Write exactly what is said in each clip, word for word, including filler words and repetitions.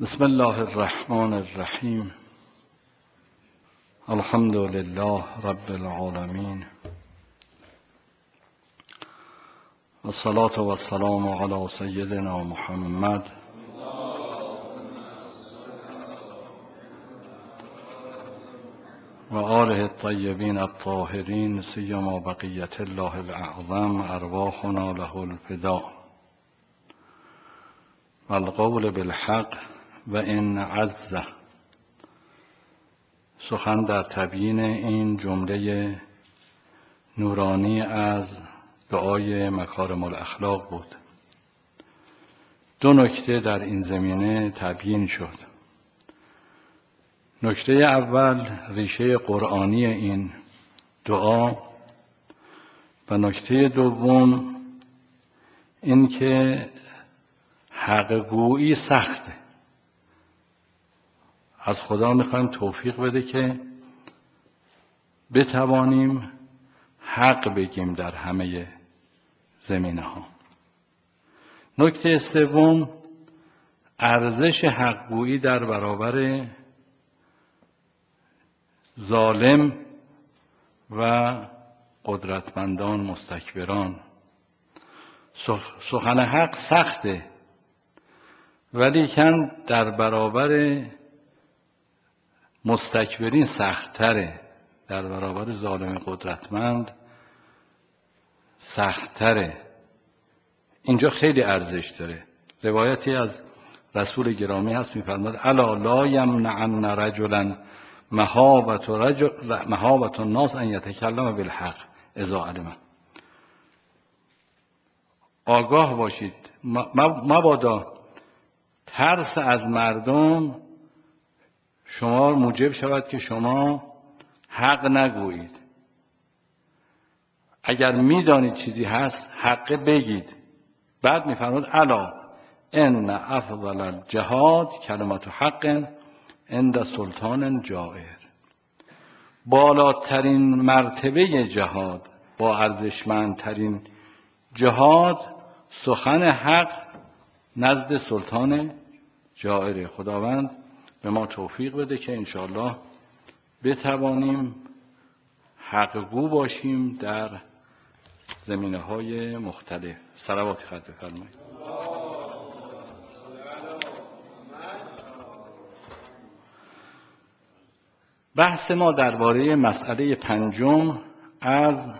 بسم الله الرحمن الرحیم. الحمد لله رب العالمین والصلاة والسلام علی سیدنا محمد و آله الطیبین الطاهرین سیما بقیة الله الاعظم ارواحنا له الفداء والقول بالحق و ان عز. سخن در تبیین این جمله نورانی از دعای مکارم الاخلاق بود. دو نکته در این زمینه تبیین شد. نکته اول ریشه قرآنی این دعا و نکته دوم این که حق گویی سخته. از خدا میخوایم توفیق بده که بتوانیم حق بگیم در همه زمینه ها. نکته سوم ارزش حق گویی در برابر ظالم و قدرتمندان مستکبران. سخن حق سخته ولیکن در برابر مستکبرین سخت‌تره، در برابر ظالم قدرتمند سخت‌تره. اینجا خیلی ارزش داره. روایتی از رسول گرامی هست می‌فرماد الا لا یمنعن رجلا مهابة رجل مهابة الناس ان یتکلم بالحق اذا علم. آگاه باشید، مبادا ترس از مردم شما موجب شود که شما حق نگویید. اگر میدانید چیزی هست حق بگید. بعد میفرماد الا ان افضل الجهاد کلمت حق عند سلطان جائر. بالاترین مرتبه جهاد، با ارزشمندترین جهاد سخن حق نزد سلطان جائر. خداوند به ما توفیق بده که انشاءالله بتوانیم حق‌گو باشیم در زمینه‌های مختلف. صلوات خط بفرمایید. بحث ما درباره مسئله پنجم از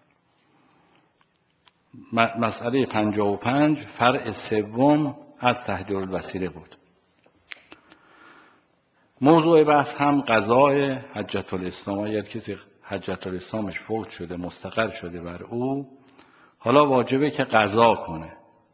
مسئله پنجاه و پنج فرع سوم از تحلیل الوسیله بود. موضوع بحث هم قضای حجة الاسلام. اگر کسی حجة الاسلامش فوت شده، مستقر شده بر او، حالا واجبه که قضا کنه.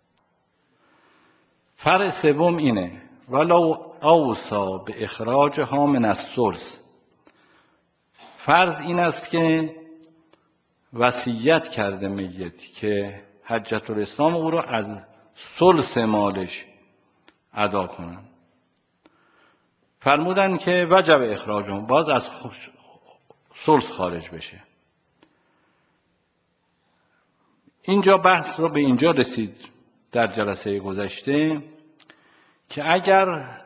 فرع سوم اینه ولو اوصا به اخراجها من الثلث. فرض این است که وصیت کرده میت که حجة الاسلام او را از ثلث مالش ادا کنن. فرمودن که وجب اخراجهم، باز از ثلث خارج بشه. اینجا بحث رو به اینجا رسید در جلسه گذشته که اگر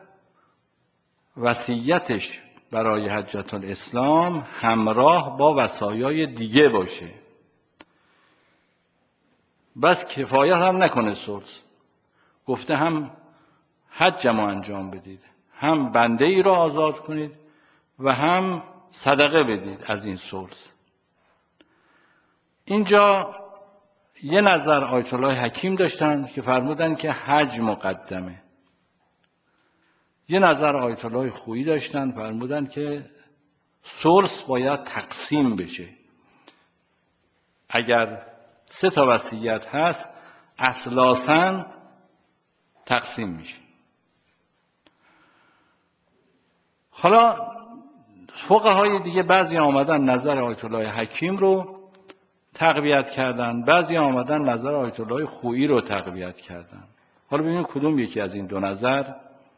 وصیتش برای حجة الاسلام همراه با وصایای دیگه باشه، بس کفایت هم نکنه ثلث، گفته هم حجمو انجام بدید، هم بنده ای را آزاد کنید و هم صدقه بدید از این ثلث. اینجا یه نظر آیت الله حکیم داشتن که فرمودن که حج مقدمه. یه نظر آیت الله خویی داشتن فرمودن که ثلث باید تقسیم بشه. اگر سه تا وصیت هست اصلاساً تقسیم میشه. حالا فقهای دیگه بعضی آمدن نظر آیت الله حکیم رو تقویت کردن، بعضی آمدن نظر آیت الله خویی رو تقویت کردن. حالا ببینیم کدوم یکی از این دو نظر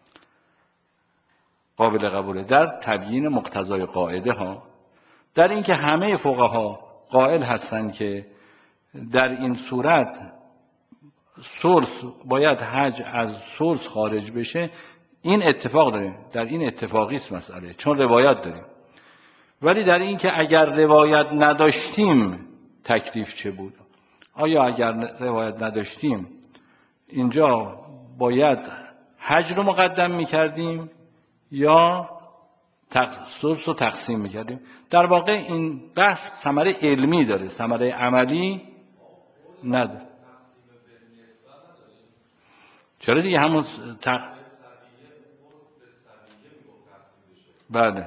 قابل قبوله در تبیین مقتضای قاعده ها. در اینکه همه فقها قائل هستند که در این صورت ثلث باید حج از ثلث خارج بشه، این اتفاق داریم، در این اتفاقی است مسئله، چون روایت داریم. ولی در این که اگر روایت نداشتیم تکلیف چه بود؟ آیا اگر روایت نداشتیم اینجا باید حج رو مقدم میکردیم یا ثلث رو تقسیم میکردیم؟ در واقع این بحث ثمره علمی داره، ثمره عملی نداره. چرا دیگه همون تق... بله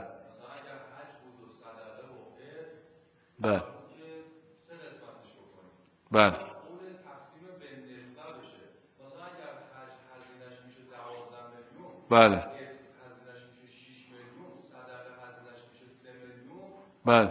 بله بله بله بله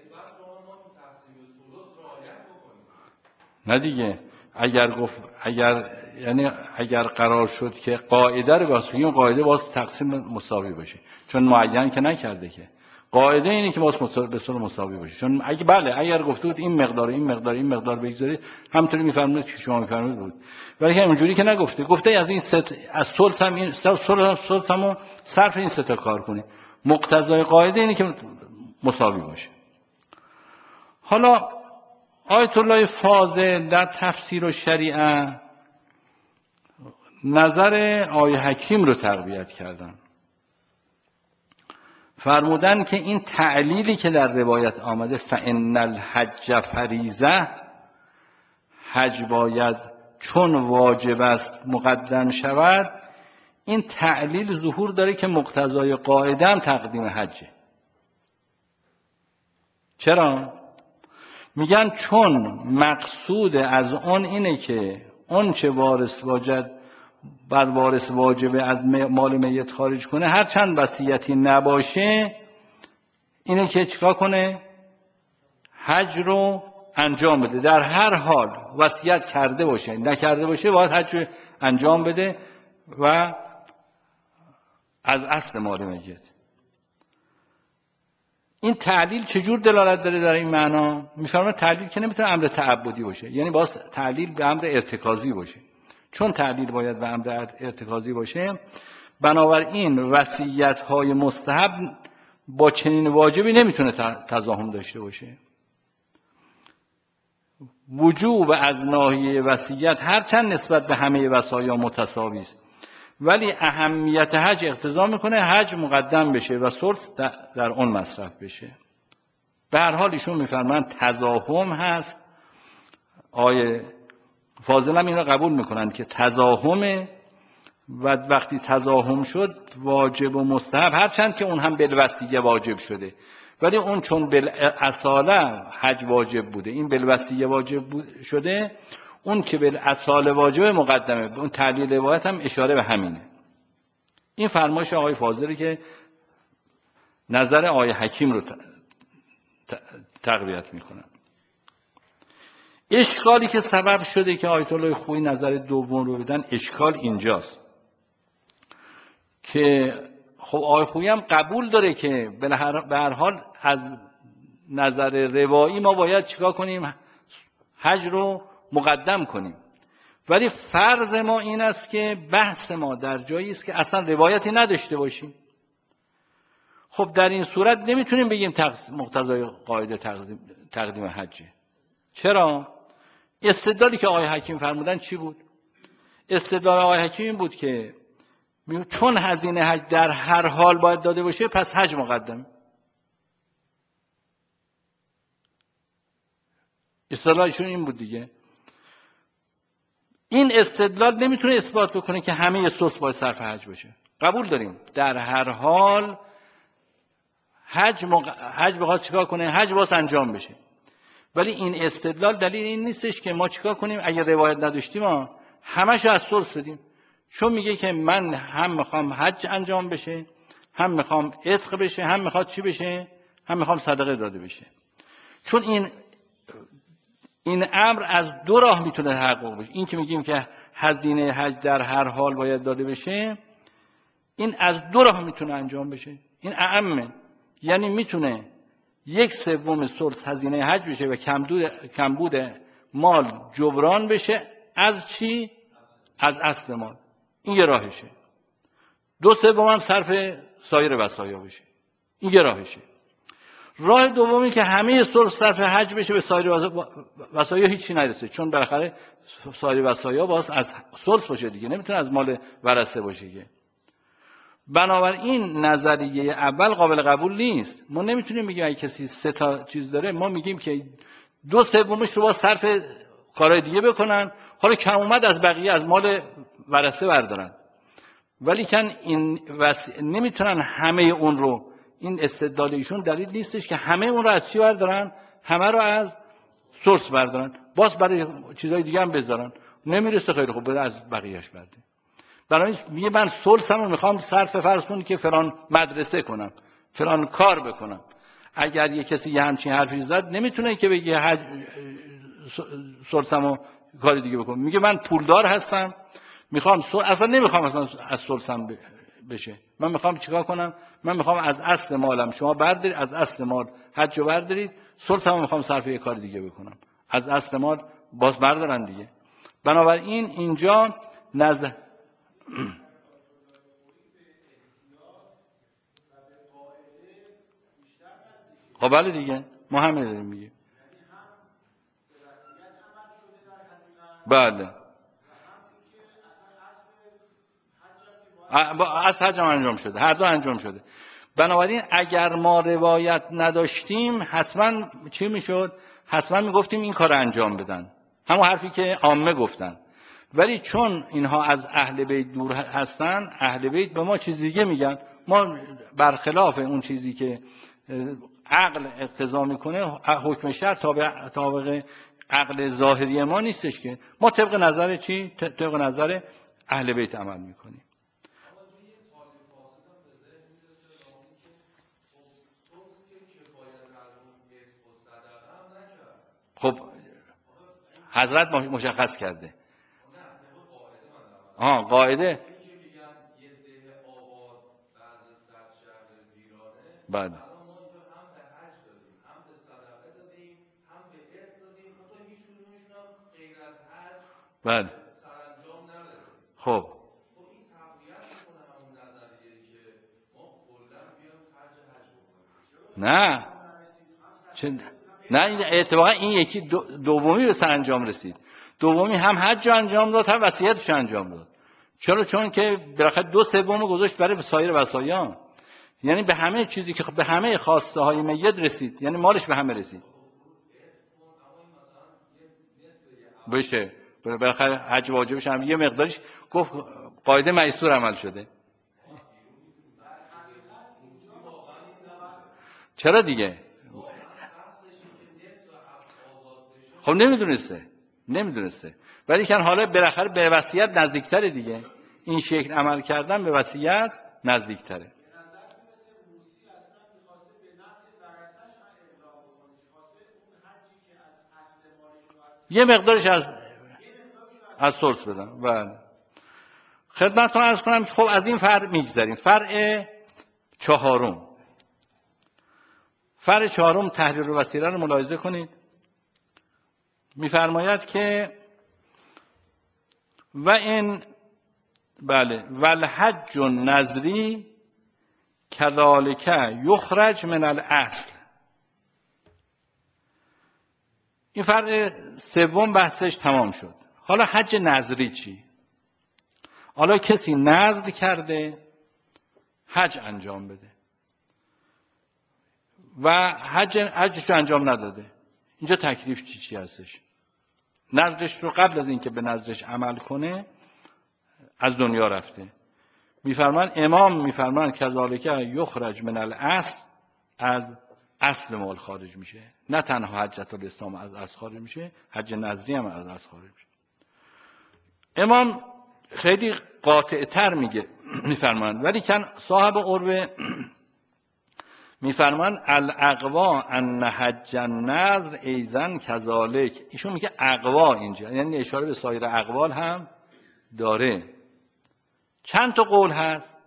نه دیگه اگر گفت اگر یعنی اگر قرار شد که قاعده رو باز بگیم، قاعده باز تقسیم مساوی باشه، چون معین که نکرده که قاعده اینه که باز به صورت مساوی باشه. چون اگه بله اگر گفته بود این مقدار این مقدار این مقدار بگذارید همونطوری میفرمایید که شما میفرمایید بود، ولی که اونجوری که نگفته، گفته از این ست از ثلث هم این ثلث هم صرف این سه تا کار کنید. مقتضای قاعده اینه که مساوی باشه. حالا آیت الله فاضل در تفسیر و شریعه نظر آیه حکیم رو تقویت کردن، فرمودن که این تعلیلی که در روایت آمده فإن الحج فریضه، حج باید چون واجب است مقدم شود، این تعلیل ظهور داره که مقتضای قاعده هم تقدیم حجه. چرا؟ میگن چون مقصود از اون اینه که اون چه وارث واجب بر وارث واجبه از مال میت خارج کنه، هر چند وصیتی نباشه اینه که چیکار کنه؟ حج رو انجام بده. در هر حال وصیت کرده باشه نکرده باشه باید حج انجام بده و از اصل مال میت. این تعلیل چجور دلالت داره در این معنا؟ میفرماید تعلیل که نمیتونه امر تعبدی باشه، یعنی باز تعلیل به امر ارتکازی باشه. چون تعلیل باید به امر ارتکازی باشه، بنابراین وصیت‌های مستحب با چنین واجبی نمیتونه تضاهم داشته باشه. وجوب از ناحیه وصیت هرچند نسبت به همه وصایا متساوی است، ولی اهمیت حج اقتضا میکنه حج مقدم بشه و ثلث در اون مصرف بشه. به هر حال ایشون میفرمایند تضاهم هست. آیه فاضل هم این را قبول میکنند که تضاهمه و وقتی تضاهم شد واجب و مستحب، هرچند که اون هم بالوصیه واجب شده، ولی اون چون بالاصاله حج واجب بوده، این بالوصیه واجب شده، اون که بالاصاله واجب مقدمه. اون تعلیل روایت هم اشاره به همینه. این فرمایش آقای فاضلی که نظر آقای حکیم رو تقویت میکنن. اشکالی که سبب شده که آیت الله خویی نظر دوم رو بدن، اشکال اینجاست که خب آقای خویی هم قبول داره که به هر حال از نظر روایی ما باید چیکار کنیم؟ حج رو مقدم کنیم. ولی فرض ما این است که بحث ما در جایی است که اصلا روایتی نداشته باشیم. خب در این صورت نمیتونیم بگیم مقتضای قاعده تقدیم حجه. چرا؟ استدلالی که آقای حکیم فرمودن چی بود؟ استدلال آقای حکیم این بود که چون هزینه حج در هر حال باید داده باشه، پس حج مقدم. استدلالشون این بود دیگه. این استدلال نمیتونه اثبات بکنه که همه ثلث باید صرف حج باشه. قبول داریم در هر حال حج مق... حج بخواد چیکار کنه؟ حج باید انجام بشه. ولی این استدلال دلیل این نیستش که ما چیکار کنیم اگر روایت نداشتیم ما همه‌شو از ثلث بدیم. چون میگه که من هم میخوام حج انجام بشه، هم میخوام عتق بشه، هم میخواد چی بشه؟ هم میخوام صدقه داده بشه. چون این این امر از دو راه میتونه تحقق بشه. این که میگیم که هزینه حج در هر حال باید داده بشه، این از دو راه میتونه انجام بشه. این اعمه، یعنی میتونه یک سوم ثلث هزینه حج بشه و کمبود کمبود مال جبران بشه از چی؟ از اصل مال. این یه راهشه. دو سوم هم صرف سایر وصایا بشه. این یه راهشه. راه دومی که همه ثلث صرف حج بشه، به سایر وصایا هیچی نرسه، چون بالاخره سایر وصایا باز از ثلث باشه دیگه، نمیتونه از مال ورثه باشه دیگه. بنابراین نظریه اول قابل قبول نیست. ما نمیتونیم بگیم اگه کسی سه تا چیز داره، ما میگیم که دو سومش رو با صرف کارهای دیگه بکنن، حالا کم اومد از بقیه از مال ورثه بردارن. ولی کن این وس... نمیتونن همه اون رو، این استدلال ایشون دلیل نیستش که همه اون رو از چی بردارن؟ همه رو از سورس بردارن، باز برای چیزای دیگه هم بذارن. نمیرسه، خیلی خوب بره از بقیهش برده. برای میگه من سورسم رو میخوام صرف فرض کنی که فلان مدرسه کنم، فلان کار بکنم. اگر یه کسی یه همچین حرفی زد، نمیتونه که بگه حج... سورسم رو کار دیگه بکنم. میگه من پولدار هستم، میخوام سور... اصلا نمیخوام اصلا از سورسم بشه. من میخوام چیکار کنم؟ من میخوام از اصل مالم شما بردارید، از اصل مال حج رو بردارید، سورسم رو میخوام صرف یه کار دیگه بکنم. از اصل مال باز بردارن دیگه. بنابراین اینجا نظر خب بله دیگه، ما همه داریم میگیم. بله، از حج هم انجام شده، هر دو انجام شده. بنابراین اگر ما روایت نداشتیم، حتما چی میشد؟ حتما میگفتیم این کار انجام بدن، همون حرفی که عامه گفتن. ولی چون اینها از اهل بیت دور هستن، اهل بیت به ما چیز دیگه میگن. ما برخلاف اون چیزی که عقل اقتضا میکنه، حکم شرع تابع طابق عقل ظاهری ما نیستش، که ما طبق نظر چی؟ طبق نظر اهل بیت عمل میکنیم. خب حضرت مشخص کرده. آه قاعده. بله. بله. خب نه چه نه، این اتفاقا این یکی دومی به سرانجام رسید. دومی هم حج انجام داد، هم وصیتش انجام داد. چرا؟ چون که بالاخره دو سوم گذاشت برای سایر وصایا، یعنی به همه چیزی که به همه خواسته های میت رسید، یعنی مالش به همه رسید. بشه بالاخره حج واجبش هم یه مقدارش گفت قاعده میسور عمل شده. چرا دیگه؟ خب نمیدونسته نمیدونسته ولی کن حالا بالاخره به وصیت نزدیکتره دیگه. این شکل عمل کردن به وصیت نزدیکتره. یه مقدارش از از سورس بدن. بله. خدمتتون عرض کنم که خب از این فرع میگذریم. فرع چهارم، فرع چهارم تحریر وسیله رو ملاحظه کنید. میفرماید که و این بله والحج النذری کذالک یخرج من الاصل. این فرع سوم بحثش تمام شد. حالا حج نذری چی؟ حالا کسی نذر کرده حج انجام بده و حج حجش انجام نداده، اینجا تکلیف چی چی هستش؟ نذرش رو قبل از اینکه به نذرش عمل کنه از دنیا رفته. میفرمان امام میفرمان کذالک یخرج من الاصل، از اصل مال خارج میشه. نه تنها حجت الاسلام از اصل خارج میشه، حج نذری هم از اصل خارج میشه. امام خیلی قاطع تر میگه میفرمان، ولی کن صاحب عروه میفرمان الاقوا ان حج النذر ایزن کذالک. ایشون میگه اقوا اینجا یعنی اشاره به سایر اقوال هم داره. چند تا قول هست؟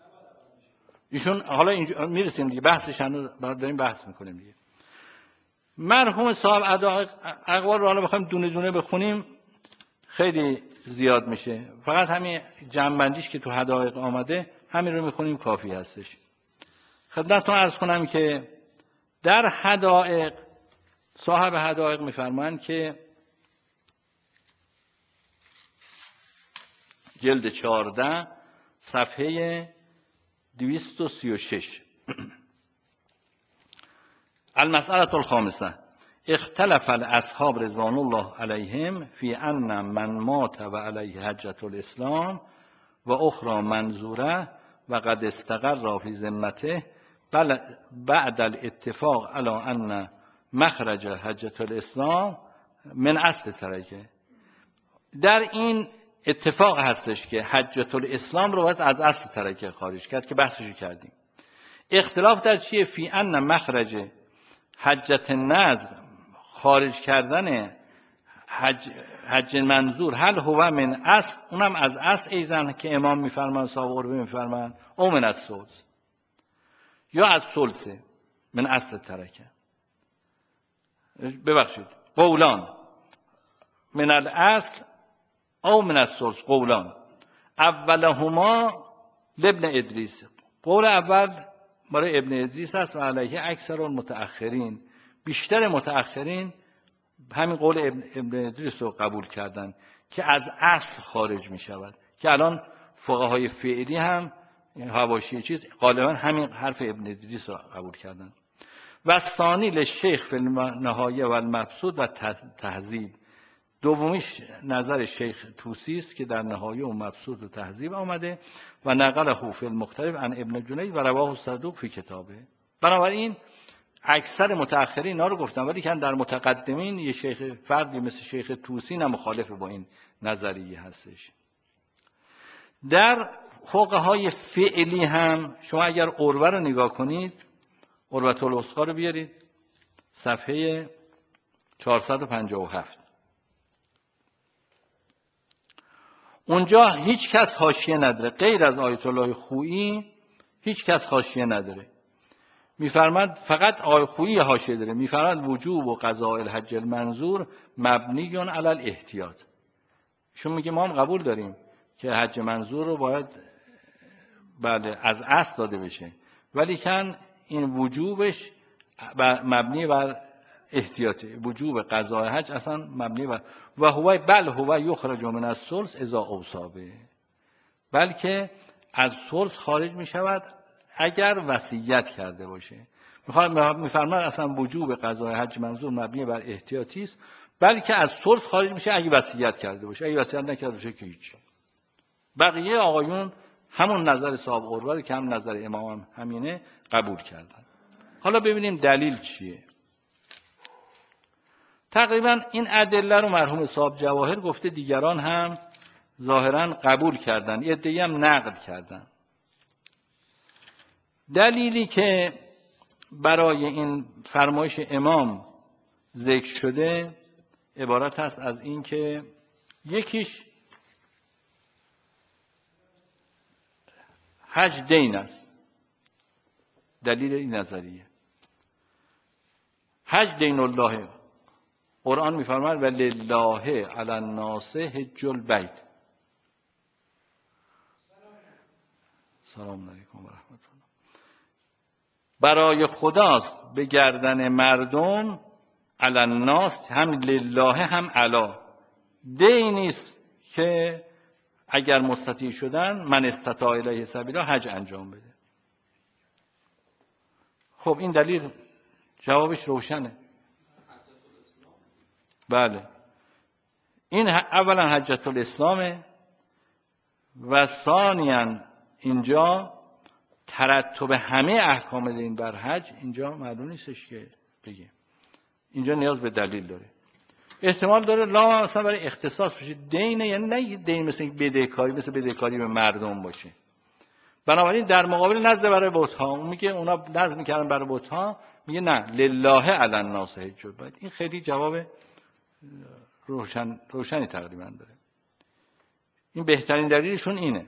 ایشون حالا اینجا میرسیم دیگه، بحثش هنوز داریم بحث میکنیم دیگه. مرحوم صاحب ادای اقوال رو حالا بخوایم دونه دونه بخونیم خیلی زیاد میشه، فقط همین جمع‌بندیش که تو حدایق آمده همین رو میخونیم کافی هستش. خدمتتون عرض کنم که در حدایق صاحب حدایق میفرمایند که جلد چهارده صفحه دویست و سی و شش المسألة الخامسة اختلف الاصحاب رضوان الله علیهم فی ان من مات و علیه حجة الاسلام و اخرى منظوره و قد استقر فی ذمته بل بعد الاتفاق علی ان مخرج حجة الاسلام من اصل ترکه. در این اتفاق هستش که حجة الاسلام رو باید از اصل ترکه خارج کرد که بحثش کردیم. اختلاف در چیه؟ فی ان مخرج حجة النذر، خارج کردن حج, حج منظور، هل هو من اصل، اونم از اصل ایزن که امام میفرمان صاحب قربه میفرمان، او من از ثلث یا از ثلثه من اصل ترکه. ببخشید قولان من الاصل او من الثلث قولان اولهما لابن ادریس. قول اول برای ابن ادریس است و علیه اکثر المتأخرین، بیشتر متأخرین همین قول ابن, ابن ادریس رو قبول کردن که از اصل خارج می شود، که الان فقهای فعلی هم حواشی چیز غالبا همین حرف ابن ادریس رو قبول کردن. و ثانی للشیخ فی النهایه و المبسوط و تهذیب. دومیش نظر شیخ طوسی است که در نهایه و مبسوط و تهذیب آمده و نقله فی المختلف عن ابن جنید و رواه الصدوق فی کتابه. بنابراین اکثر متأخرین اینا رو گفتن، ولی که در متقدمین یه شیخ فردی مثل شیخ طوسی نه مخالف با این نظریه هستش. در فقهای فعلی هم شما اگر عروه رو نگاه کنید، عروة الوثقی رو بیارید صفحه چهارصد و پنجاه و هفت، اونجا هیچ کس حاشیه نداره غیر از آیت الله خویی، هیچ کس حاشیه نداره. میفرماد فقط آیه خویی حاشیه داره، میفرماد وجوب و قضاء الحج المنظور مبنی علی الاحتیاط. شون میگه ما هم قبول داریم که حج منظور رو باید بله از اصل داده بشه، ولی کن این وجوبش مبنی بر احتیاطه. وجوب قضاء حج اصلا مبنی بر و هو بل هو یخرج من الثلث اذا اوصابه، بلکه از ثلث خارج می شود اگر وصیت کرده باشه. میفرماد اصلا وجوب قضاء حج منظور مبنی بر احتیاطی است، بلکه از ثلث خارج میشه اگه وصیت کرده باشه، اگه وصیت نکرده باشه که هیچ. بقیه آقایون همون نظر صاحب قربه که هم نظر امام هم همینه قبول کردن. حالا ببینیم دلیل چیه. تقریبا این ادله رو مرحوم صاحب جواهر گفته، دیگران هم ظاهرا قبول کردن، یه عده‌ای هم نقد کردن. دلیلی که برای این فرمایش امام ذکر شده عبارت است از این که یکیش حج دین است. دلیل این نظریه حج دین الله. قرآن میفرماید و لله علی الناس حج البیت. سلام علیکم و رحمت الله. برای خداست به گردن مردم، علی الناس هم لله هم علا، دینی است که اگر مستطیع شدن من استطاع الیه سبیلا حج انجام بده. خب این دلیل جوابش روشنه. بله این اولا حجة الاسلامه و ثانیاً اینجا ترتب همه احکام دین بر حج اینجا معلوم نیستش که بگیم، اینجا نیاز به دلیل داره. احتمال داره لا مثلا برای اختصاص بشه دینه، یعنی نه دین مثل بدهکاری، مثل بدهکاری به مردم باشه. بنابراین در مقابل نزد برای بت‌ها، اون میگه اونا نزد میکردن برای بت‌ها، میگه نه لله علی الناس حج البیت. این خیلی جواب روشن روشنی تقریبا داره. این بهترین دلیلشون اینه.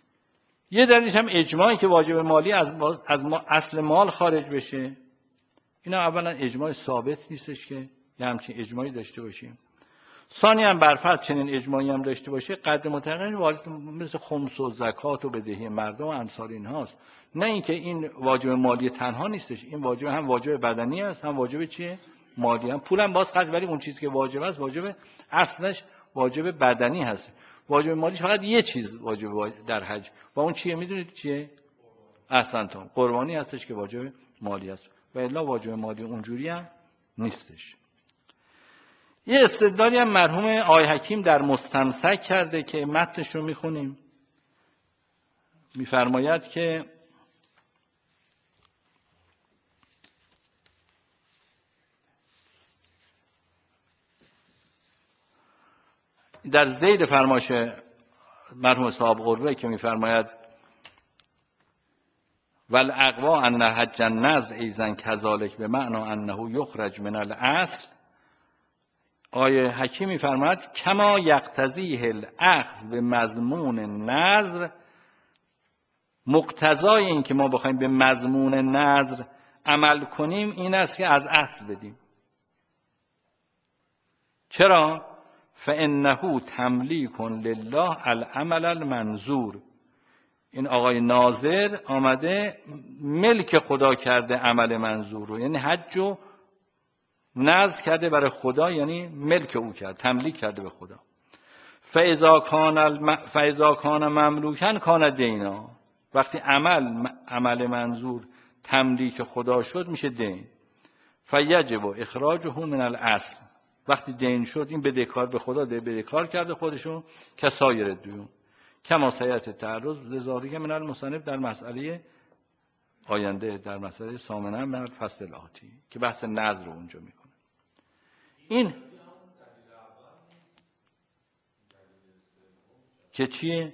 یه دلیلش هم اجماعی که واجب مالی از, از ما اصل مال خارج بشه. اینا اولا اجماع ثابت نیستش که یه همچین اجماعی داشته باشیم. ثانیاً برفرض چنین اجماعی هم داشته باشه قدر متقن واجب مثل خمس و زکات و بدهی مردم و امثال اینهاست. نه اینکه این واجب مالی تنها نیستش، این واجب هم واجب بدنی است هم واجب چیه؟ مالی. هم پول هم باز خرج، ولی اون چیزی که واجب است واجب اصلش واجب بدنی هست. واجب مالی فقط یه چیز واجب در حج و اون چیه میدونید چیه؟ احسنتم، قربانی هستش که واجب مالی است و الا واجب مالی اونجوری هم نیستش. یه استدلالی هم مرحوم آقای حکیم در مستمسک کرده که متنش رو میخونیم. میفرماید که در ذیل فرمایش مرحوم صاحب قربه که میفرماید والاقوا ان حج النذر ایضا کذالک به معنی انه یخرج من الاصل. آیه حکیم میفرماید کما یقتضیه الاخذ به مضمون نذر، مقتضای این که ما بخوایم به مضمون نذر عمل کنیم این است که از اصل بدیم. چرا؟ فانه تملیک لله العمل المنظور. این آقای ناظر آمده ملک خدا کرده عمل منظور رو، یعنی حج رو نذر کرده برای خدا، یعنی ملک او کرد، تملیک کرده به خدا. فاذا کان الم... فاذا کان مملوکا کان دینا. وقتی عمل عمل منظور تملیک خدا شد میشه دین. فیجب اخراجه من الاصل. وقتی دین شد این بدهکار به خدا ده بدهکار کرده خودشو که سایر دیون. کما سیأتی تعرض لذالک من المصنف در مسئله آینده، در مسئله ثامنه من فصل آتی که بحث نذر رو اونجا میکنه. این که چیه؟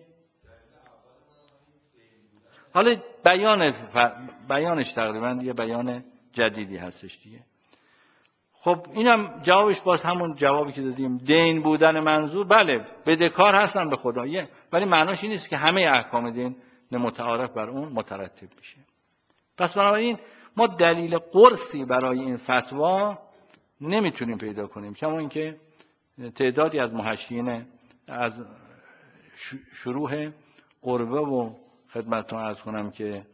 حالا بیان ف... بیانش تقریبا یه بیان جدیدی هستش دیگه. خب اینم جوابش باز همون جوابی که دادیم، دین بودن منظور بله بدهکار هستن به خدا، ولی معناش این نیست که همه احکام دین متعارف بر اون مترتب میشه. پس بنابراین ما دلیل قرصی برای این فتوا نمیتونیم پیدا کنیم، کما اینکه تعدادی از محشیین از شروح قربه و خدمتتون عرض کنم که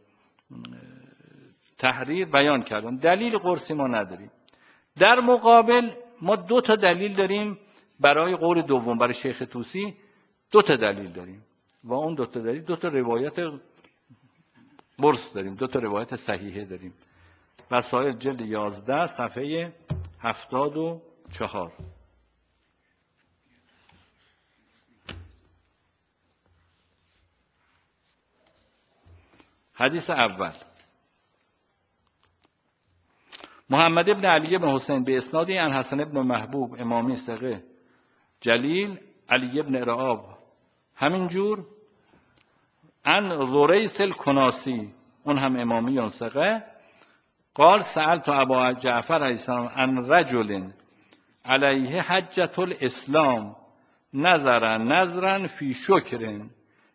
تحریر بیان کردن، دلیل قرصی ما نداریم. در مقابل ما دو تا دلیل داریم برای قول دوم، برای شیخ طوسی دو تا دلیل داریم و اون دو تا دلیل دو تا روایت قرص داریم، دو تا روایت صحیحه داریم. وسائل جلد یازده صفحه هفتاد و چهار. حدیث اول، محمد ابن علی ابن حسین به اسنادی عن حسن ابن محبوب امامی ثقه جلیل علی ابن رعاب همینجور عن ذریس الکناسی اون هم امامی ثقه قال سألت ابا جعفر علیه السلام عن رجل علیه حجة الاسلام نظر نظرا فی شکر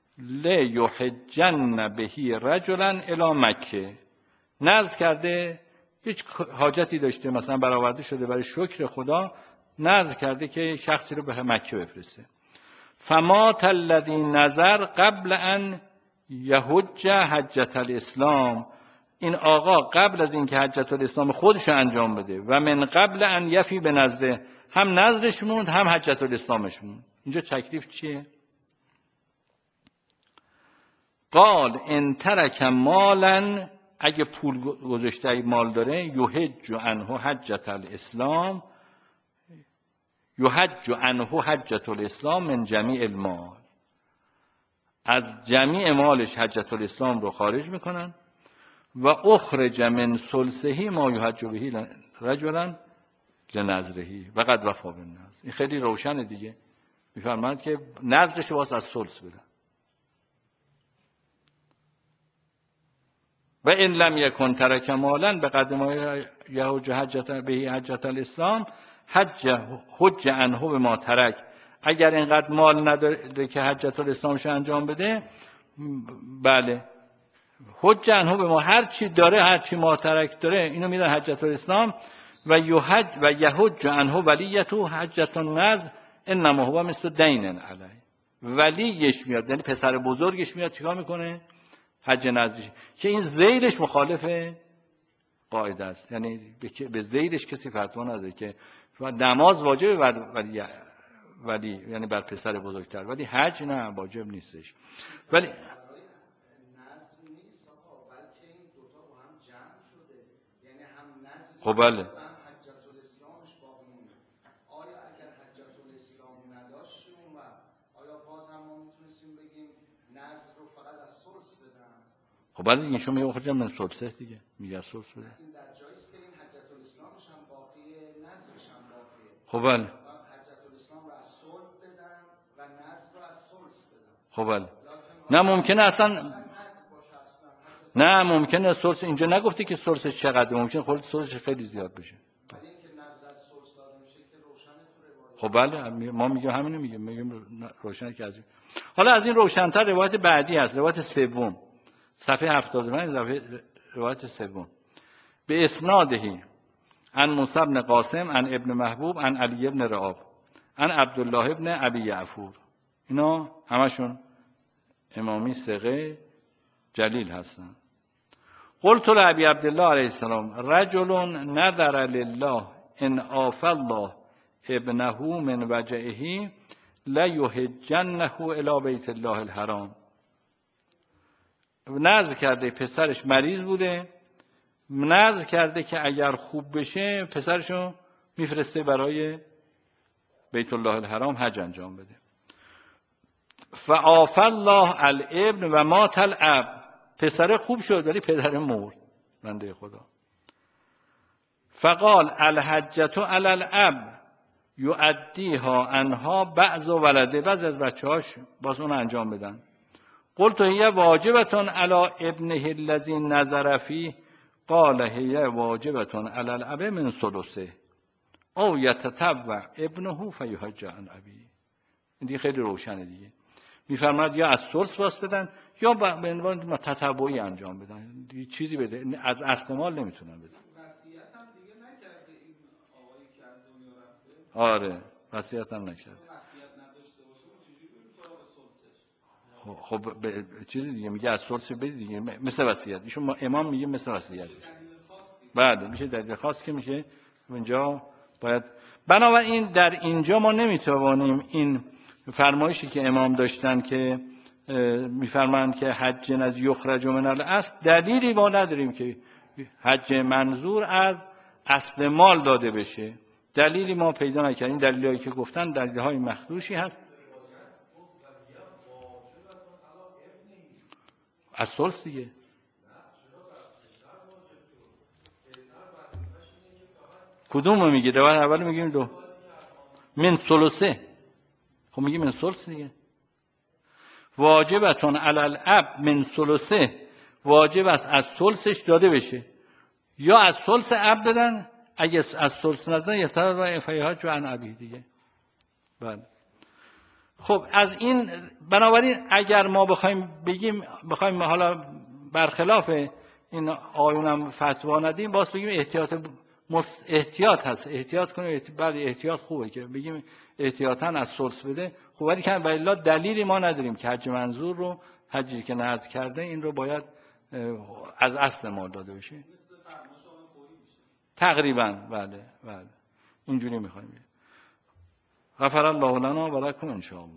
لیحجن بهی رجلا الی مکه. نظر کرده هیچ حاجتی داشته، مثلا برآورده شده برای شکر خدا، نظر کرده که شخصی رو به مکه بفرسته. فمات الذی نظر قبل ان یحج حجة الاسلام. این آقا قبل از اینکه حجة الاسلام خودش انجام بده و من قبل ان یفی به نظره، هم نظرش موند هم حجة الاسلامش موند. اینجا تکلیف چیه؟ قال ان ترک مالا، اگه پول گذاشته مال داره، یحج عنه حجة الاسلام، یحج عنه حجة الاسلام من جمیع المال، از جمیع مالش حجة الاسلام رو خارج میکنن. و اخرج من ثلثه ما یحج به رجلا لنذره و قد وفا بالنذر. این خیلی روشنه دیگه، میفرماند که نذرش واسه از ثلث بدن. و ان لم یکن ترک مالا به قدر ما یحج حجة به حجة الاسلام حج حج عنه به ما ترک. اگر اینقدر مال نداره که حجة الاسلامش انجام بده، بله حج عنه به ما، هر چی داره هر چی ماترک داره اینو میدن حجت الاسلام. و یحج و یحج عنه ولیته حجت النذر انما هو مثل دین علیه. ولیش میاد یعنی پسر بزرگش میاد چیکار میکنه؟ حج نذرش، که این زیرش مخالف قاعده است، یعنی به زیرش کسی فتوا نداره که نماز واجبه ولی ولی یعنی بر پسر بزرگتر، ولی حج نه واجب نیستش. ولی خب بله خب بله دیگه شما میگه خودم من سلسه دیگه میگه سلسه بده. این در جایی است که این حجت الاسلامش هم باقیه نذرش هم باقیه. خب بله حجت الاسلام رو از صلح بدن و نذر رو از سلس بدن. خب بله نه ممکنه اصلا نه ممکنه سلس اینجا نگفته که سلسش چقدر، ممکنه خود سلسش خیلی زیاد بشه. ولی اینکه نذر از سلس داده میشه که روشنه تو روایت. خب بله ما میگیم همینو میگیم میگیم روشنه که از این. حالا از این روشن‌تر روایت بعدی هست، روایت سوم صفحه هفتاد و پنج صفحه روایت سوم به اسنادهی عن موسی بن قاسم عن ابن محبوب عن علی بن رعاب عن عبدالله ابن ابی یعفور. اینا همشون امامی ثقه جلیل هستن. قلت لابی عبدالله علیه السلام رجل نذر لله ان عاف الله ابنه من وجعه لیحجنه الی بیت الله الحرام. نذر کرده پسرش مریض بوده، نذر کرده که اگر خوب بشه پسرشو میفرسته برای بیت الله الحرام حج انجام بده. فعاف الله الابن و مات الاب. پسر خوب شد ولی پدر مرد بنده خدا. فقال الحجة علی الاب یؤدیها عنها بعض ولده، بعض از بچه‌هاش باز اون انجام بدن. قلت هی واجبتون علی ابنه الذی نظر فیه قال هی واجبتون علی الاب من ثلثه او یتطوع ابنه فیحج عن ابیه. این دیگه خیلی روشنه دیگه. میفرماد یا از ثلث باز بدن یا به عنوان تطوعی انجام بدن، دیگه چیزی بده از اصل مال نمیتونن بدن. وصیت هم دیگه نکرده این آقایی که از دنیا رفته. آره وصیت هم نکرده. وصیت نداشته باشه اون چجوری بریم سراغ ثلثش؟ خب خب به چیزی دیگه میگه از ثلث بدید دیگه مثل وصیت. ایشون ما امام میگه مثل وصیت. بعد میشه دلیل خاص که میشه اونجا باید. بنابراین در اینجا ما نمیتوانیم این فرمایشی که امام داشتن که میفرمایند که حج از یخرج من الاصل، دلیلی ما نداریم که حج منظور از اصل مال داده بشه، دلیلی ما پیدا نکردیم. دلیلی که گفتن دلیل‌های مخدوشی هست. از ثلث دیگه کدومو میگی؟ روایت اول میگیم دو من ثلثه. خب میگی من ثلث دیگه. واجبتون علی الاب من ثلثه، واجب است از ثلثش داده بشه، یا از ثلث اب بدن، اگه از ثلث ندن یتطوع فیحج عن ابیه دیگه. بله خب از این بنابراین اگر ما بخوایم بگیم بخوایم حالا برخلاف این آیونم فتوا ندیم، باز بگیم احتیاط مست... احتیاط هست، احتیاط کنیم. بله احتیاط خوبه که بگیم احتیاطاً از ثلث بده. خب ولی که والا دلیلی ما نداریم که حج منظور رو حجی که نذر کرده این رو باید از اصل مال داده بشه. تقریبا بله بله اینجوری میخوایم. غفر الله لنا و لکم ان شاء الله.